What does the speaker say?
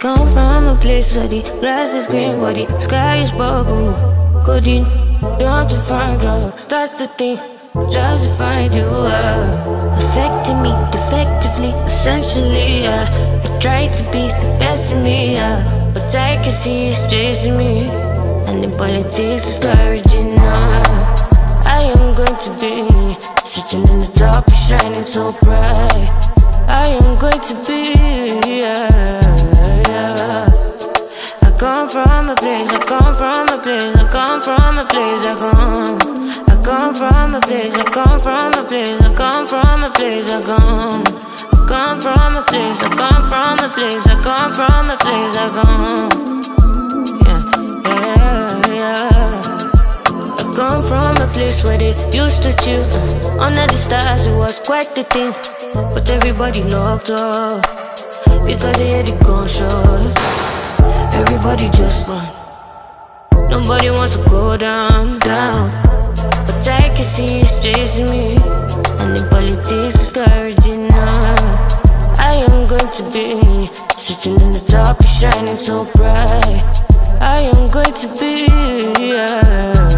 come from a place where the grass is green, but the sky is bubble. Codeine, don't you find drugs? That's the thing. Just to find you affecting me defectively, essentially. I try to be the best of me, but I can see it's chasing me, and the politics is discouraging. I am going to be sitting in the top, shining so bright. I am going to be, I come from a place, I come from a place, I come from a place, I come from a place, I come from a place, I come from a place, I come from a place, I come from a place, I come from a place, I come. I come from a place where they used to chill under the stars. It was quite the thing, but everybody locked up because they hear the gunshot. Everybody just run. Nobody wants to go down. But I can see it's chasing me, and the politics is discouraging. I am going to be sitting in the top, shining so bright. I am going to be,